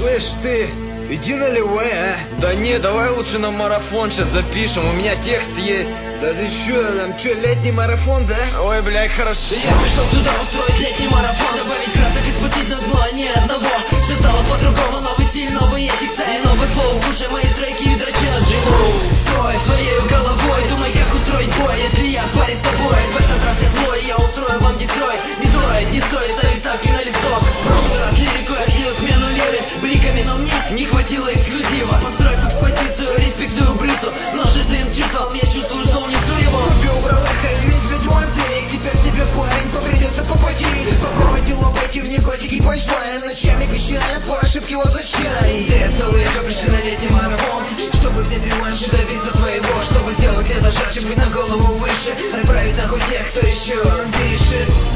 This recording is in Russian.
Слышь ты, иди наливай, а? Да не, давай лучше на марафон сейчас запишем, у меня текст есть. Да ты чё, нам чё, летний марафон, да? Ой, блядь, хорошо. Я пришел сюда устроить летний марафон, добавить красок и спустить на дно, а не одного. Все стало по-другому, новый стиль, новые текста и новый флоу. Слушай мои треки и дрочи на джингу. Строй своей головой, думай, как устроить бой. Если я в паре с тобой, в этот раз я злой, я устрою вам Детройт. Не стоит ставить ставки на лицо. Прошлый раз лирику я слил смену лиры бликами, но мне не хватило эксклюзива. Построив экспозицию, респектую Брюсу, но жирным чувством я чувствую, что унесу его. Убрал эхо и весь ведьмон денег. Теперь тебе, парень, попридется попотеть. Попробуйте лопайте в неготики панчлайны. Ночами песчаная по ошибке возвращай. Все целые же пришли на летний марафон, чтобы взять реванш и добиться своего, чтобы сделать лето жарче, быть на голову выше, отправить нахуй тех, кто еще дышит.